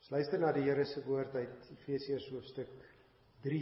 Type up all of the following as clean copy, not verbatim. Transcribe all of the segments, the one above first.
Ons luister na die Here se woord uit Efesiërs hoofstuk 3.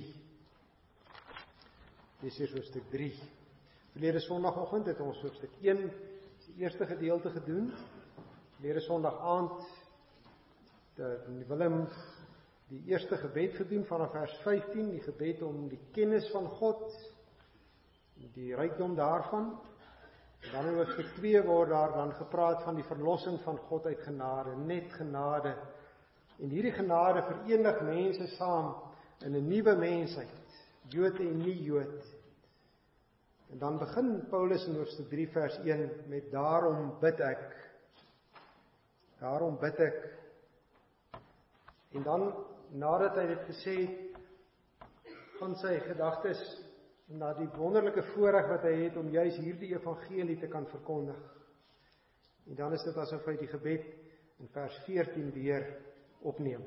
Efesiërs hoofstuk 3. Verlede Sondagoggend het ons hoofstuk 1, die eerste gedeelte gedoen. Verlede Sondag aand het Willem die eerste gebed gedoen vanaf vers 15, die gebed om die kennis van God, die rykdom daarvan. En dan in hoofstuk 2 word daar dan gepraat van die verlossing van God uit genade, net genade. En hierdie genade verenig mense saam in 'n nuwe mensheid, Jood en nie Jood. En dan begin Paulus in hoofstuk 3 vers 1 met daarom bid ek. Daarom bid ek. En dan, nadat hy dit gesê het, gaan sy gedagtes na die wonderlike voorreg wat hy het om juis hierdie evangelie te kan verkondig. En dan is dit asof hy die gebed in vers 14 weer opneem.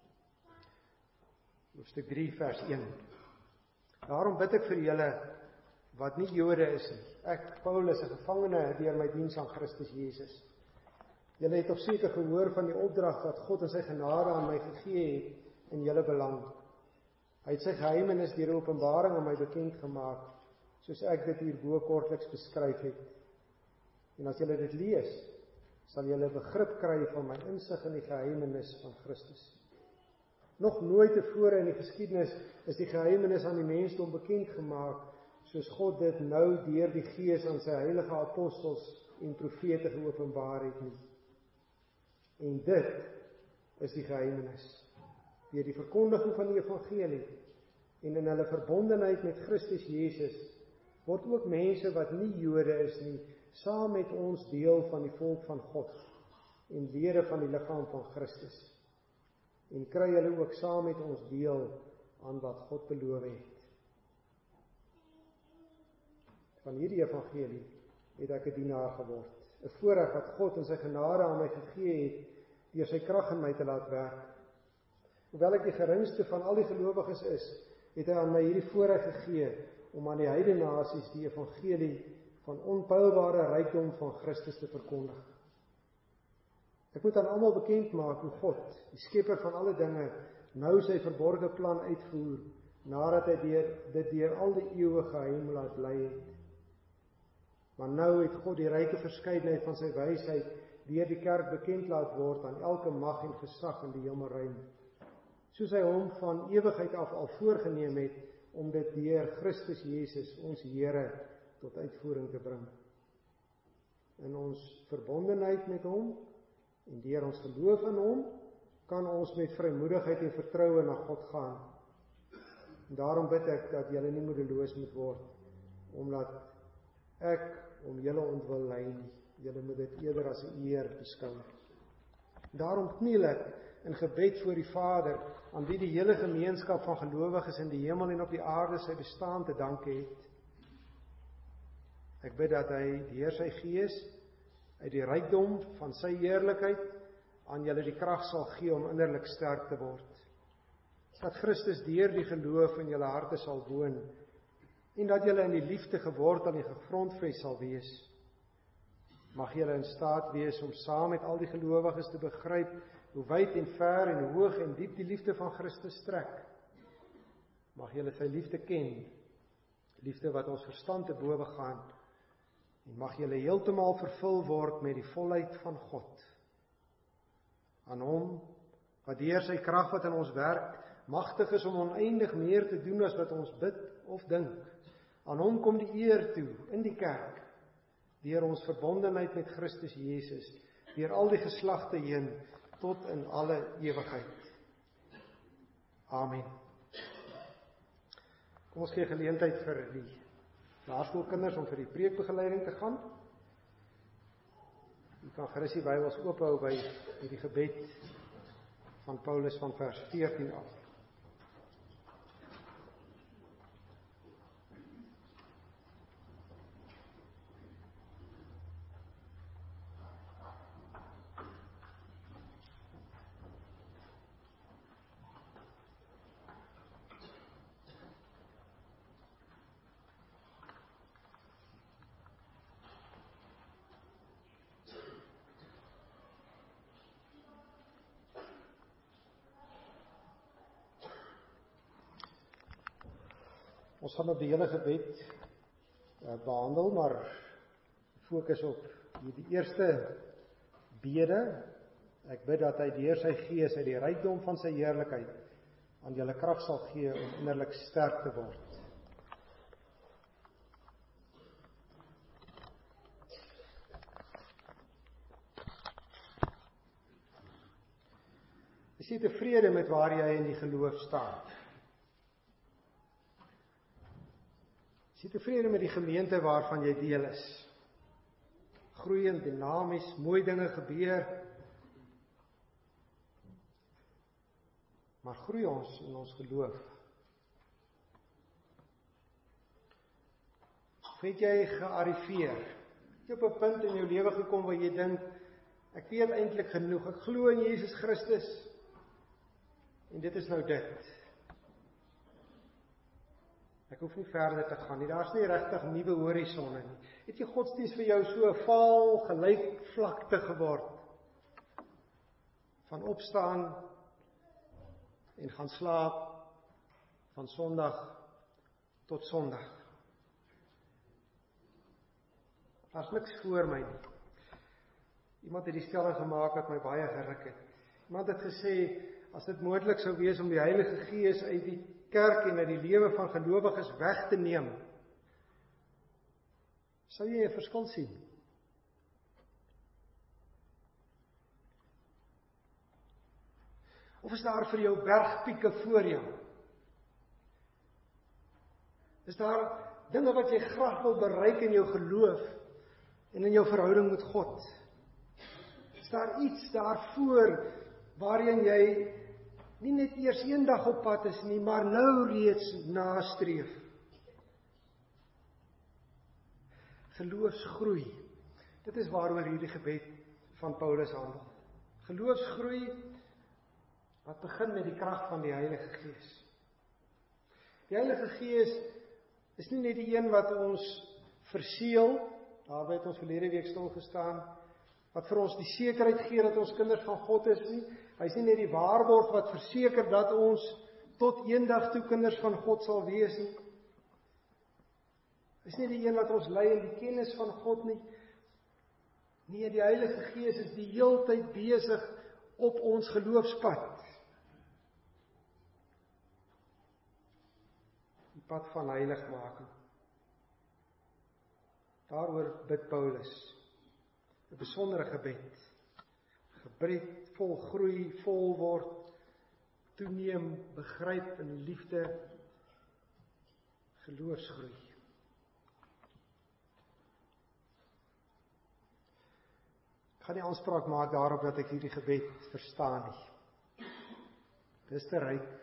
Hoofstuk 3 vers 1. Daarom bid ek vir julle wat nie Jode is nie. Ek, Paulus, 'n gevangene deur my diens aan Christus Jesus. Julle het op seker gehoor van die opdrag wat God in sy genade aan my gegee het in julle belang. Hy het sy geheimenis deur openbaring aan my bekend gemaak, soos ek dit hierbo kortliks beskryf het. En as julle dit lees, sal julle begrip kry van my insig in die geheimenis van Christus. Nog nooit tevore in die geskiedenis is die geheimenis aan die mensdom bekend gemaak, soos God dit nou deur die Gees aan sy heilige apostels en profete geopenbaar het nie. En dit is die geheimenis. Deur die verkondiging van die evangelie en in hulle verbondenheid met Christus Jesus word ook mense wat nie Jode is nie, saam met ons deel van die volk van God en lede van die liggaam van Christus. En kry hulle ook saam met ons deel aan wat God beloof het. Van hierdie evangelie het ek 'n dienaar geword, 'n voorreg wat God in sy genade aan my gegee het, deur sy krag in my te laat werk. Hoewel ek die geringste van al die gelowiges is, het hy aan my hierdie voorreg gegee om aan die heidene nasies die evangelie van onpeilbare rykdom van Christus te verkondig. Ek moet aan almal bekend maak hoe God, die skepper van alle dinge, nou sy verborgde plan uitvoer, nadat hy dit deur al die eeue geheim laat bly het. Maar nou het God die ryke verskeidenheid van sy wysheid deur die kerk bekend laat word aan elke mag en gesag in die hemelruim, soos hy hom van ewigheid af al voorgenem het om dit deur Christus Jesus, ons Here, tot uitvoering te bring. In ons verbondenheid met hom en deur ons geloof in hom kan ons met vrymoedigheid en vertroue na God gaan. En daarom bid ek dat julle nie moedeloos moet word, omdat ek om julle ontwil ly nie. Julle moet dit eerder as 'n eer beskou. Daarom kniel ek in gebed voor die Vader, aan wie die hele gemeenskap van gelowiges in die hemel en op die aarde sy bestaan te danke het. Ek bid dat hy deur sy Gees uit die rykdom van sy heerlikheid aan julle die krag sal gee om innerlik sterk te word. Dat Christus deur die geloof in julle harte sal woon en dat julle in die liefde gewortel en gegrondves sal wees. Mag julle in staat wees om saam met al die gelowiges te begryp hoe wyd en ver en hoog en diep die liefde van Christus strek. Mag julle sy liefde ken, liefde wat ons verstand te bowe gaan, en mag julle heeltemal vervul word met die volheid van God. Aan hom, wat deur sy krag wat in ons werk, magtig is om oneindig meer te doen as wat ons bid of dink. Aan hom kom die eer toe in die kerk, deur ons verbondenheid met Christus Jesus, deur al die geslagte heen, tot in alle ewigheid. Amen. Kom ons gee geleentheid vir die laerskoolkinders om vir die preekbegeleiding te gaan. U kan gerus die Bybels oophou by die gebed van Paulus van vers 14 af. Ons gaan op die hele gebed behandel, maar fokus op die eerste bede. Ek bid dat hy deur sy gees uit die rykdom van sy heerlikheid aan julle krag sal gee om innerlik sterk te word. Is jy tevrede met waar jy in die geloof staan? Is jy tevrede met die gemeente waarvan jy deel is? Groeiend, dinamies, mooi dinge gebeur. Maar groei ons in ons geloof? Of het jy gearriveer? Het jy op 'n punt in jou lewe gekom waar jy dink, ek weet eintlik genoeg, ek glo in Jesus Christus, en dit is nou dit. Ek hoef nie verder te gaan nie, daar is nie regtig nuwe horisonne nie. Het jy godsdienst vir jou so 'n vaal, gelyk vlakte geword? Van opstaan en gaan slaap, van Sondag tot Sondag. Daar's niks voor my nie. Iemand het die stelling gemaak wat my baie geruk het. Iemand het gesê, as dit moontlik sou wees om die Heilige Gees uit die kerk en uit die lewe van gelowiges weg te neem, sou jy 'n verskil sien? Of is daar vir jou bergpieke voor jou? Is daar dinge wat jy graag wil bereik in jou geloof en in jou verhouding met God? Is daar iets daarvoor waarheen jy nie net eers eendag op pad is nie, maar nou reeds nastreef? Geloofsgroei. Dit is waaroor hierdie gebed van Paulus handel. Geloofsgroei wat begin met die krag van die Heilige Gees. Die Heilige Gees is nie net die een wat ons verseël, daarby het ons verlede week stil gestaan, wat vir ons die sekerheid gee dat ons kinders van God is nie. Hy is nie net die waarborg wat verseker dat ons tot eendag toe kinders van God sal wees nie. Hy is nie die een wat ons lei in die kennis van God nie. Nee, die Heilige Gees is die heeltyd besig op ons geloofspad. Die pad van heiligmaking. Daaroor bid Paulus 'n besondere gebed. Gebed vol groei, vol word, toeneem, begryp in liefde, geloofsgroei. Ek gaan nie aanspraak maak daarop dat ek hierdie gebed verstaan nie. Dis te ryk.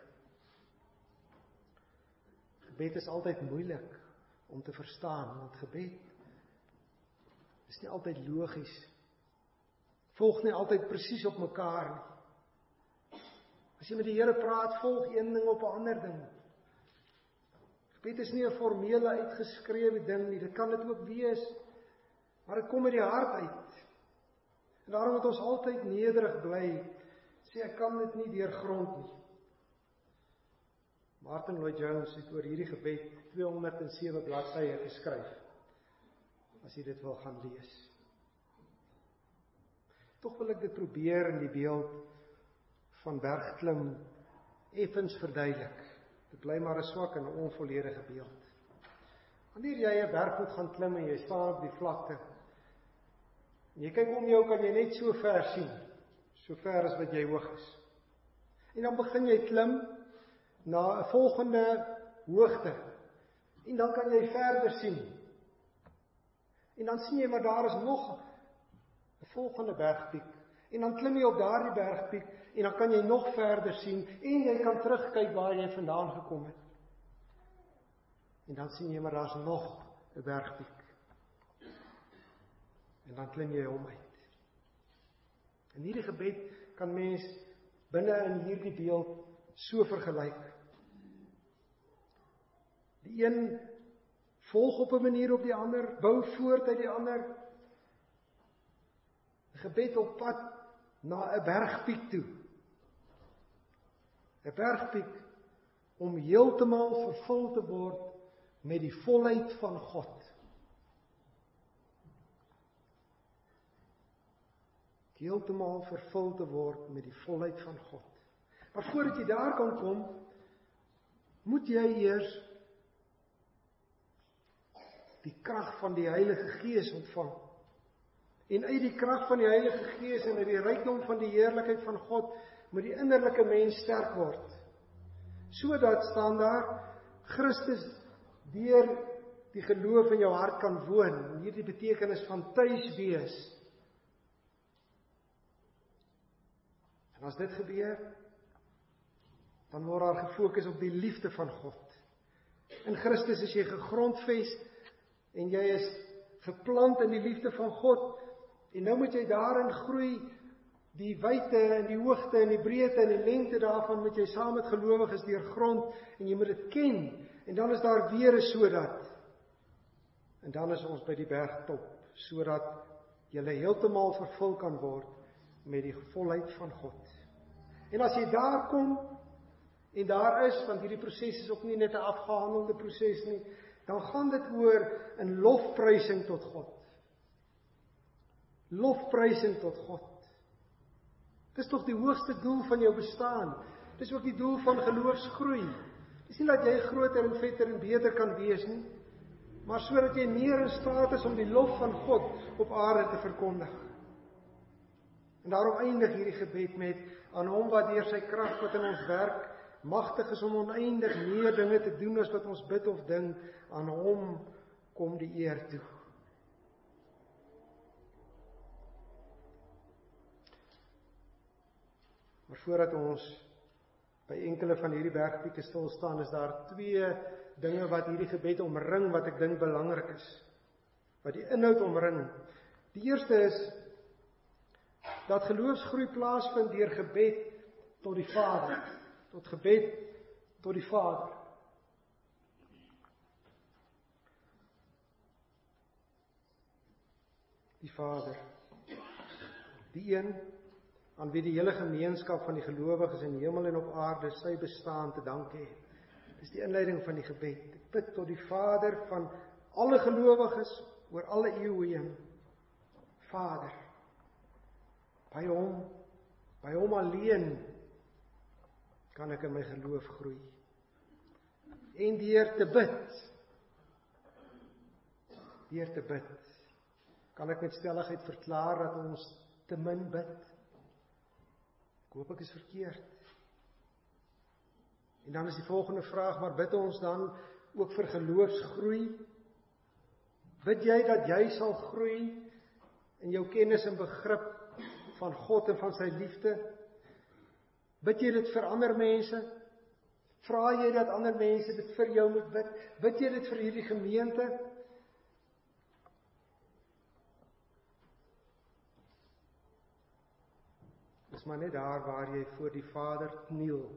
Gebed is altyd moeilik om te verstaan, want gebed is nie altyd logies. Volg nie altyd presies op mekaar nie. As jy met die Here praat, volg een ding op 'n ander ding. Gebed is nie 'n formele uitgeskrewe ding nie, dit kan dit ook wees, maar dit kom uit die hart uit. En daarom moet ons altyd nederig bly, sê ek kan dit nie deurgrond nie. Martin Lloyd-Jones het oor hierdie gebed 207 bladsye geskryf, as jy dit wil gaan lees. Tog wil ek dit probeer in die beeld van bergklim effens verduidelik. Dit bly maar 'n swak en 'n onvolledige beeld. Wanneer jy 'n berg moet gaan klim en jy staan op die vlakte, en jy kyk om jou, kan jy net so ver sien, so ver as wat jy hoog is. En dan begin jy klim na 'n volgende hoogte, en dan kan jy verder sien. En dan sien jy maar daar is nog 'n volgende bergpiek, en dan klim jy op daardie bergpiek, en dan kan jy nog verder sien, en jy kan terugkyk waar jy vandaan gekom het. En dan sien jy maar daar's nog 'n bergpiek. En dan klim jy hom uit. In hierdie gebed kan mens binne in hierdie beeld so vergelyk. Die een volg op 'n manier op die ander, bou voort uit die ander. Gebed op pad na 'n bergpiek toe. 'n Bergpiek om heeltemal vervul te word met die volheid van God. Heeltemal vervul te word met die volheid van God. Maar voordat jy daar kan kom, moet jy eers die krag van die Heilige Gees ontvang. En uit die krag van die Heilige Gees en uit die rykdom van die heerlikheid van God, moet die innerlike mens sterk word. Sodat staan daar, Christus deur die geloof in jou hart kan woon. En hierdie betekenis van tuis wees. En as dit gebeur, dan word daar gefokus op die liefde van God. In Christus is jy gegrondves en jy is geplant in die liefde van God. En nou moet jy daarin groei, die wyte en die hoogte en die breedte en die lengte daarvan moet jy saam met gelowiges deurgrond en jy moet dit ken. En dan is daar weer 'n sodat. En dan is ons by die bergtop, sodat jy heeltemal vervul kan word met die volheid van God. En as jy daar kom, en daar is, want hierdie proses is ook nie net 'n afgehandelde proses nie, dan gaan dit oor 'n lofprysing tot God. Lofprysing tot God. Dis tog die hoogste doel van jou bestaan. Dis ook die doel van geloofsgroei. Dis nie dat jy groter en vetter en beter kan wees nie, maar sodat jy meer in staat is om die lof van God op aarde te verkondig. En daarom eindig hierdie gebed met, aan hom wat deur sy krag wat in ons werk, magtig is om oneindig meer dinge te doen as wat ons bid of dink, aan hom kom die eer toe. Maar voordat ons by enkele van hierdie bergpieke stil staan, is daar 2 dinge wat hierdie gebed omring, wat ek dink belangrik is. Wat die inhoud omring. Die eerste is, dat geloofsgroei plaasvind deur gebed tot die Vader. Tot gebed tot die Vader. Die Vader. Die een aan wie die hele gemeenskap van die gelowiges in hemel en op aarde sy bestaan te danke het. Dis die inleiding van die gebed. Ek bid tot die Vader van alle gelowiges oor alle eeue heen. Vader. By hom alleen kan ek in my geloof groei. En deur te bid, kan ek met stelligheid verklaar dat ons te min bid. Ek hoop ek is verkeerd. En dan is die volgende vraag, maar bid ons dan ook vir geloofsgroei? Bid jy dat jy sal groei in jou kennis en begrip van God en van sy liefde? Bid jy dit vir ander mense? Vra jy dat ander mense dit vir jou moet bid? Bid jy dit vir hierdie gemeente? Dis maar net daar waar jy voor die Vader kniel.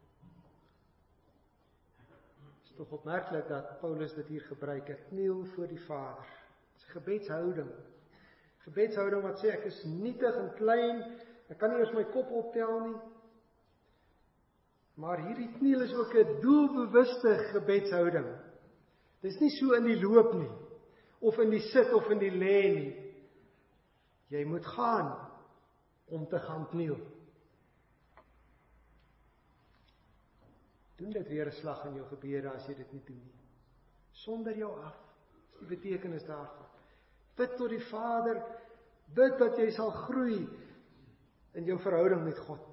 Is tog opmerklik dat Paulus dit hier gebruik, ek kniel voor die Vader. Dis 'n gebedshouding. Gebedshouding wat sê ek is nietig en klein, ek kan nie eens my kop optel nie. Maar hierdie kniel is ook 'n doelbewuste gebedshouding. Dis nie so in die loop nie, of in die sit of in die lê nie. Jy moet gaan om te gaan kniel. Doen dit weer 'n slag in jou gebede as jy dit nie doen nie. Sonder jou af, is die betekenis daarvan. Bid tot die Vader, bid dat jy sal groei in jou verhouding met God.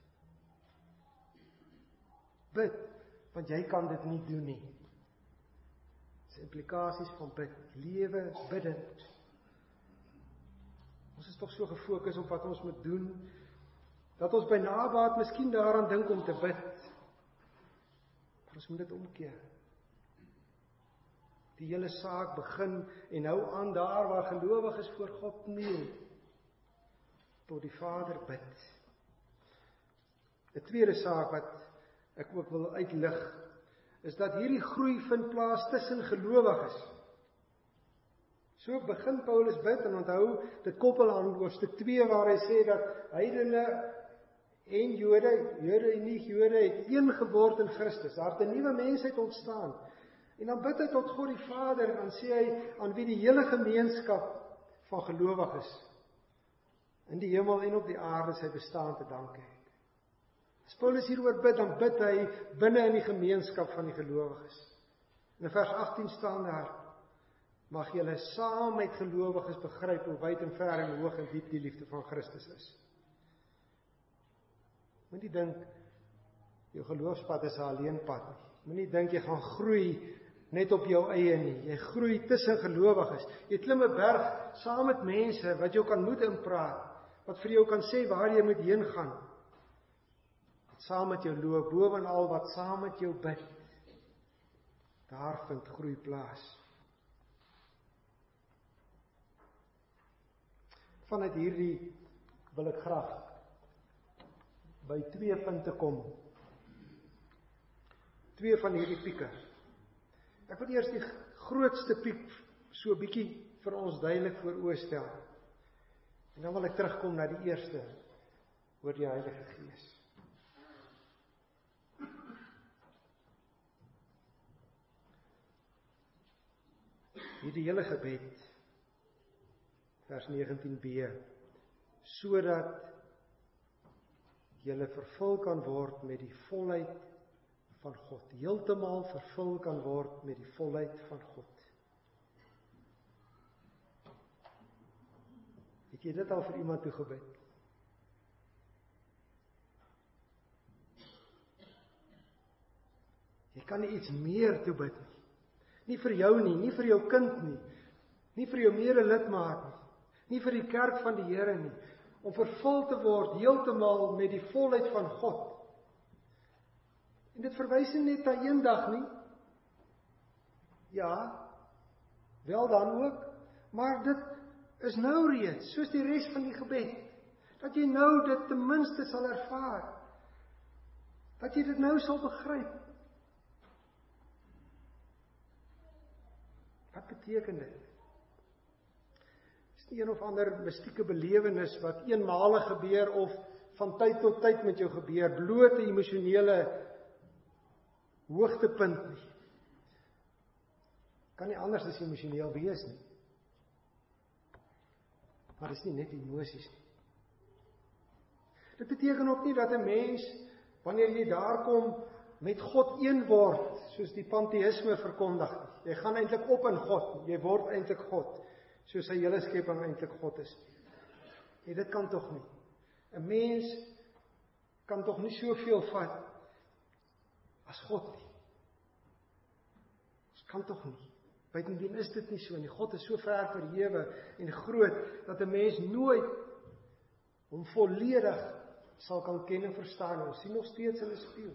Bid, want jy kan dit nie doen nie. Dis implikasies van bid, lewe bidend. Ons is tog so gefokus op wat ons moet doen, dat ons by nabaat miskien daaraan dink om te bid. Maar ons moet dit omkeer. Die hele saak begin en hou aan daar waar gelowiges voor God kniel, tot die Vader bid. 'n tweede saak wat ek ook wil uitlig, is dat hierdie groei vind plaas tussen gelowiges. So begin Paulus bid, en onthou, dit koppel aan hoofstuk 2 waar hy sê dat heidene en Jode en nie Jode het een geword in Christus. Daar het 'n nuwe mensheid ontstaan. En dan bid hy tot God die Vader, en dan sê hy aan wie die hele gemeenskap van gelowiges in die hemel en op die aarde sy bestaan te danke het. As Paulus hieroor bid, dan bid hy binne in die gemeenskap van die gelowiges. In vers 18 staan daar, mag julle saam met gelowiges begryp hoe wyd en ver en hoog en diep die liefde van Christus is. Moenie dink, jou geloofspad is 'n alleenpad nie. Moenie dink jy gaan groei net op jou eie nie. Jy groei tussen gelowiges. Jy klim 'n berg saam met mense wat jou kan moed inpraat, wat vir jou kan sê waar jy moet heen gaan. Wat saam met jou loop, bovenal wat saam met jou bid. Daar vind groei plaas. Vanuit hierdie wil ek graag by 2 punte kom. 2 van hierdie pieke. Ek wil eers die grootste piek so bietjie vir ons duidelik vooroorstel. En dan wil ek terugkom na die eerste, oor die Heilige Gees. Hierdie hele gebed, vers 19b, sodat julle vervul kan word met die volheid van God, heeltemal vervul kan word met die volheid van God. Het jy dit al vir iemand toegebid? Jy kan nie iets meer toebid nie. Nie vir jou nie, nie vir jou kind nie, nie vir jou mede-lidmaat nie, nie vir die kerk van die Here nie, om vervul te word heeltemal met die volheid van God. En dit verwys nie net na eendag nie. Ja, wel dan ook, maar dit is nou reeds, soos die res van die gebed, dat jy nou dit ten minste sal ervaar, dat jy dit nou sal begryp. Wat beteken dit? Is nie een of ander mystieke belewenis wat eenmalig gebeur of van tyd tot tyd met jou gebeur, blote emosionele hoogtepunt nie. Kan nie anders as emosioneel wees nie. Maar dit is nie net emosies nie. Dit beteken ook nie dat 'n mens, wanneer jy daar kom, met God een word, soos die panteïsme verkondig nie. Jy gaan eintlik op in God, jy word eintlik God, soos sy hele skepping eintlik God is. Nee, dit kan tog nie. 'n Mens kan tog nie soveel vat as God nie. Dit kan tog nie. Buitendien is dit nie so nie. God is so ver verhewe en groot, dat 'n mens nooit hom volledig sal kan ken en verstaan. Ons sien nog steeds in 'n spieël.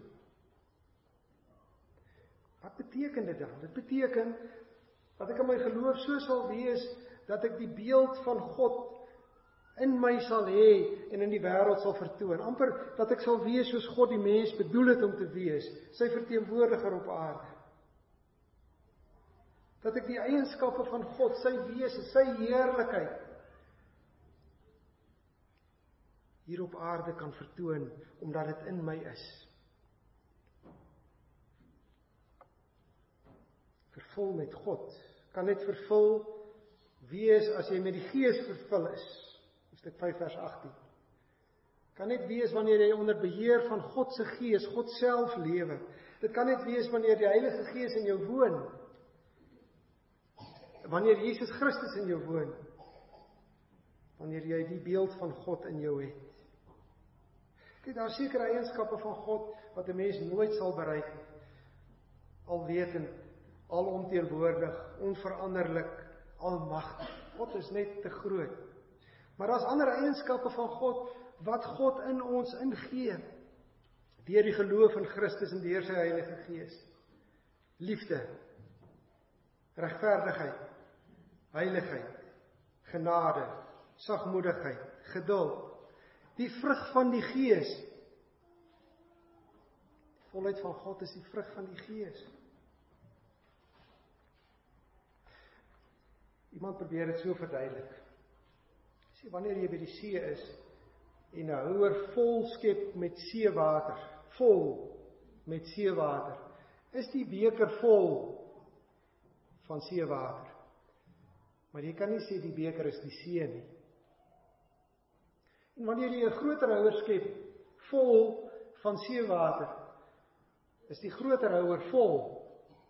Wat beteken dit dan? Dit beteken dat ek in my geloof so sal wees, dat ek die beeld van God in my sal hê en in die wêreld sal vertoon. Amper dat ek sal wees soos God die mens bedoel het om te wees, sy verteenwoordiger op aarde. Dat ek die eienskappe van God, sy wese, sy heerlikheid hier op aarde kan vertoon, omdat dit in my is. Vervul met God, kan net vervul wees as jy met die Gees vervul is. Hoofstuk 5 vers 18. Kan net wees wanneer jy onder beheer van God se Gees, God self lewe. Dit kan net wees wanneer die Heilige Gees in jou woon. Wanneer Jesus Christus in jou woon. Wanneer jy die beeld van God in jou het. Kyk, daar is sekere eienskappe van God wat 'n mens nooit sal bereik nie. Alwetend, alomteenwoordig, onveranderlik, almagtig. God is net te groot. Maar daar's ander eienskappe van God wat God in ons ingee deur die geloof in Christus en deur sy Heilige Gees. Liefde, regverdigheid, heiligheid, genade, sagmoedigheid, geduld. Die vrug van die Gees. Die volheid van God is die vrug van die Gees. Iemand probeer dit so verduidelik. Sê, wanneer jy by die see is en 'n houer vol skep met seewater, vol met seewater, is die beker vol van seewater. Maar jy kan nie sê die beker is die see nie. En wanneer jy 'n groter houer skep, vol van seewater, is die groter houer vol.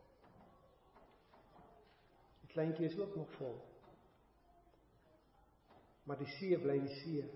Die kleintjie is ook nog vol. Maar die see bly die see.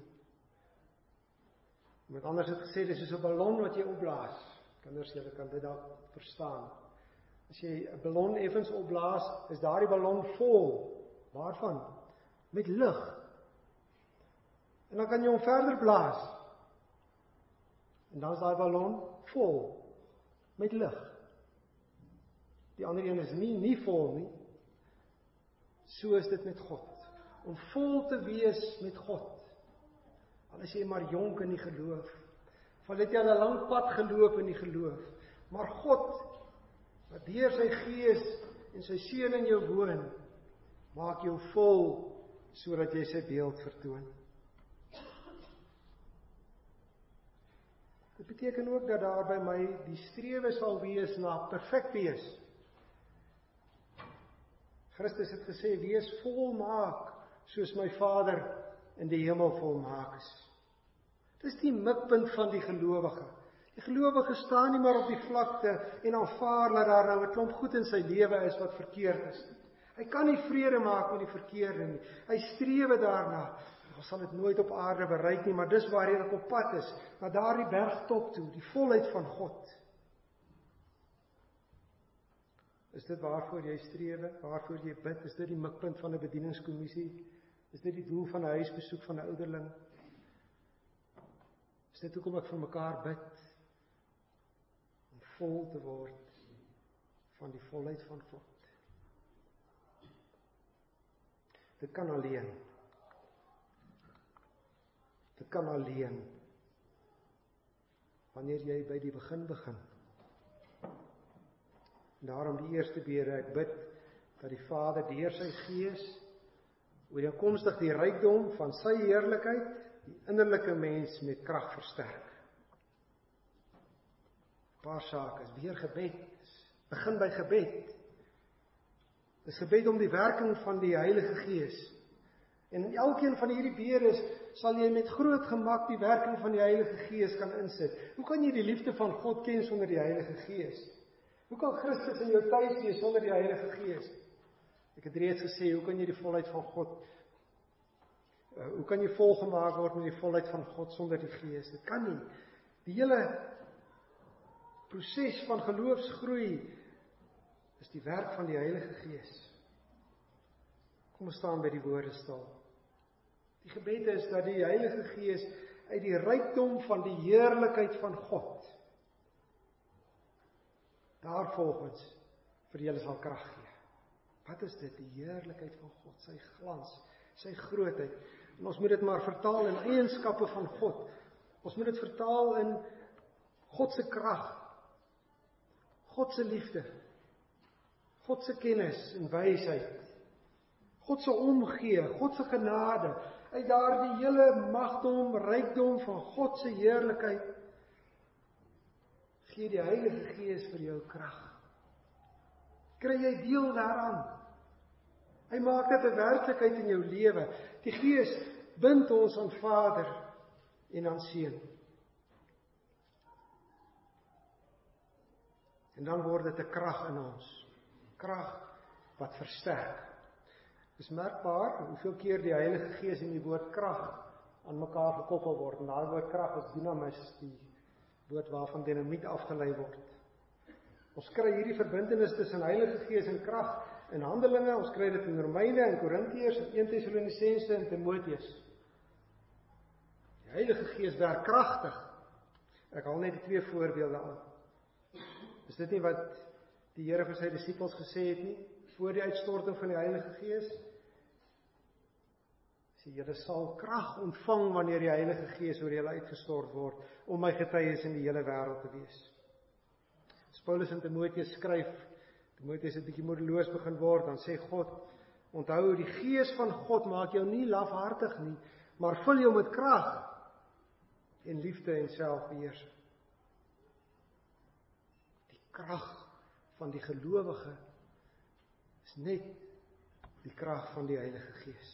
Met anders het gesê, dis soos 'n ballon wat jy opblaas. Kinders, julle kan dit dalk verstaan. As jy 'n ballon effens opblaas, is daardie ballon vol. Waarvan? Met lug. En dan kan jy hom verder blaas. En dan is daai ballon vol. Met lug. Die ander een is nie vol nie. So is dit met God. Om vol te wees met God. Al is jy maar jonk in die geloof. Al het jy al 'n lang pad geloop in die geloof. Maar God, wat deur sy Gees en sy Seun in jou woon, maak jou vol, sodat jy sy beeld vertoon. Dit beteken ook dat daar by my die strewe sal wees na perfek wees. Christus het gesê, wees volmaak, soos my Vader in die hemel volmaak is. Dis die mikpunt van die gelowige. Die gelowige staan nie maar op die vlakte en aanvaar dat daar nou 'n klomp goed in sy lewe is wat verkeerd is. Hy kan nie vrede maak met die verkeerde nie. Hy strewe daarna. Ons sal dit nooit op aarde bereik nie, maar dis waarheen ek op pad is, na daardie bergtop toe, die volheid van God. Is dit waarvoor jy strewe, waarvoor jy bid? Is dit die mikpunt van 'n bedieningskommissie? Is dit die doel van 'n huisbesoek van 'n ouderling? Is dit hoekom ek vir mekaar bid? Om vol te word van die volheid van God. Dit kan alleen. Dit kan alleen. Wanneer jy by die begin begin. Daarom die eerste bede, ek bid dat die Vader deur sy Gees ooreenkomstig die rykdom van sy heerlikheid die innerlike mens met krag versterk. 'n Paar sake is weer gebed. Begin by gebed. Dis gebed om die werking van die Heilige Gees. En in elkeen van hierdie bedes sal jy met groot gemak die werking van die Heilige Gees kan insit. Hoe kan jy die liefde van God ken sonder die Heilige Gees? Hoe kan Christus in jou tuis wees sonder die Heilige Gees? Ek het reeds gesê, hoe kan jy die volheid van God, hoe kan jy volgemaak word met die volheid van God sonder die Gees? Dit kan nie. Die hele proses van geloofsgroei is die werk van die Heilige Gees. Kom ons staan by die woorde stil. Die gebed is dat die Heilige Gees uit die rykdom van die heerlikheid van God daarvolgens vir julle sal krag gee. Wat is dit? Die heerlikheid van God, sy glans, sy grootheid. En ons moet dit maar vertaal in eienskappe van God. Ons moet dit vertaal in God se krag, God se liefde, God se kennis en wysheid, God se omgee, God se genade, uit daardie hele magdom, rykdom van God se heerlikheid, gee die Heilige Gees vir jou krag. Kry jy deel daaraan? Hy maak dit 'n werklikheid in jou lewe. Die Gees bind ons aan Vader en aan Seun. En dan word dit 'n krag in ons. Krag wat versterk. Dis merkbaar hoeveel keer die Heilige Gees en die woord krag aan mekaar gekoppel word. En daai woord krag is dynamis, die woord waarvan dinamiet afgelei word. Ons kry hierdie verbintenis tussen Heilige Gees en krag in Handelinge, ons kry dit in Romeine en Korintiërs en 1 Tessalonisense en Timoteus. Die Heilige Gees werk kragtig. Ek haal net die 2 voorbeelde aan. Is dit nie wat die Here vir sy disippels gesê het nie, voor die uitstorting van die Heilige Gees? Sê, julle sal krag ontvang wanneer die Heilige Gees oor julle uitgestort word, om my getuies in die hele wêreld te wees. As Paulus en Timoteus skryf, Timoteus het 'n bietjie moedeloos begin word, dan sê God, onthou, die Gees van God maak jou nie lafhartig nie, maar vul jou met krag en liefde en selfbeheersing. Die krag van die gelowige Dis net die krag van die Heilige Gees.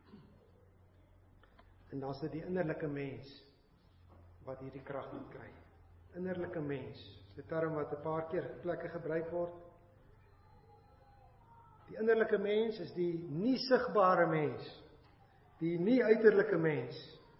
En dan is dit die innerlike mens wat hierdie krag moet kry. Innerlike mens, die term wat 'n paar keer plekke gebruik word. Die innerlike mens is die nie sigbare mens, die nie uiterlike mens.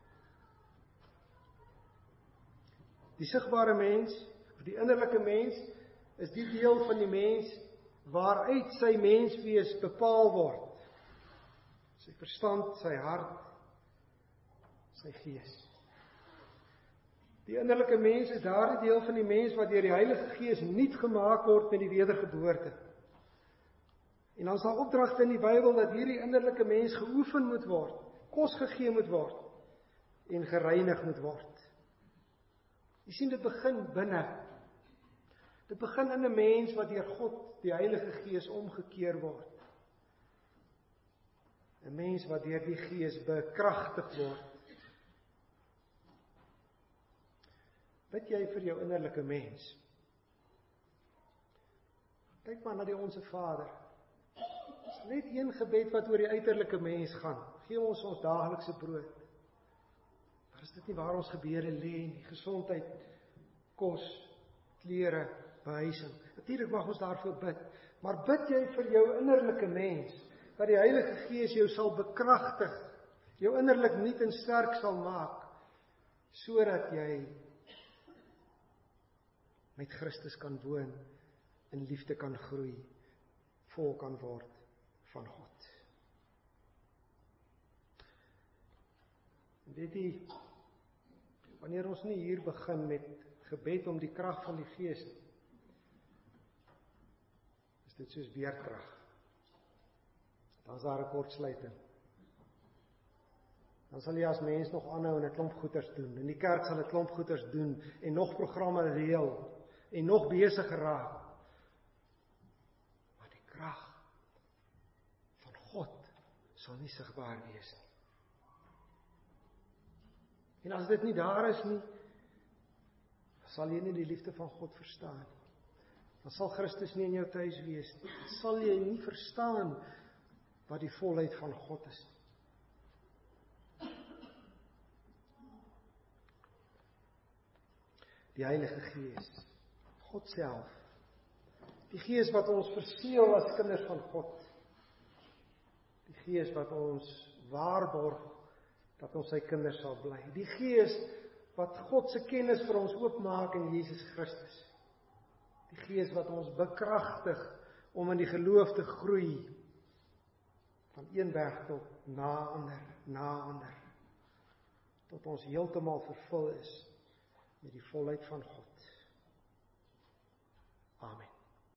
Die sigbare mens, of die innerlike mens, is die deel van die mens waaruit sy menswees bepaal word. Sy verstand, sy hart, sy gees. Die innerlike mens is daardie deel van die mens wat deur die Heilige Gees nuut gemaak word met die wedergeboorte. En dan is daar opdragte in die Bybel dat hierdie innerlike mens geoefen moet word, kos gegee moet word en gereinig moet word. Jy sien, dit begin binne. Dit begin in 'n mens wat deur God, die Heilige Gees, omgekeer word. 'n Mens wat deur die Gees bekragtig word. Bid jy vir jou innerlike mens? Kyk maar na die Onse Vader. Dis net een gebed wat oor die uiterlike mens gaan. Gee ons ons daaglikse brood. Maar is dit nie waar ons gebede lê nie? Gesondheid, kos, klere, behuising. Natuurlik mag ons daarvoor bid. Maar bid jy vir jou innerlike mens, dat die Heilige Gees jou sal bekragtig, jou innerlik nuut en sterk sal maak, sodat jy met Christus kan woon, in liefde kan groei, vol kan word van God. En weet jy, wanneer ons nie hier begin met gebed om die krag van die Gees nie, is dit soos beerkrag. Dan is daar 'n kortsluiting. Dan sal jy as mens nog aanhou en 'n klomp goeders doen. In die kerk sal 'n klomp goeders doen en nog programme reël en nog besig geraak. Maar die krag van God sal nie sigbaar wees nie. En as dit nie daar is nie, sal jy nie die liefde van God verstaan nie. Dan sal Christus nie in jou tuis wees nie. Dan sal jy nie verstaan wat die volheid van God is. Die Heilige Gees, God self, die Gees wat ons verseël as kinders van God, die Gees wat ons waarborg dat ons sy kinders sal bly, die Gees wat God se kennis vir ons oopmaak in Jesus Christus, die Gees wat ons bekragtig om in die geloof te groei, van een berg tot na ander, tot ons heeltemal vervul is met die volheid van God. Amen.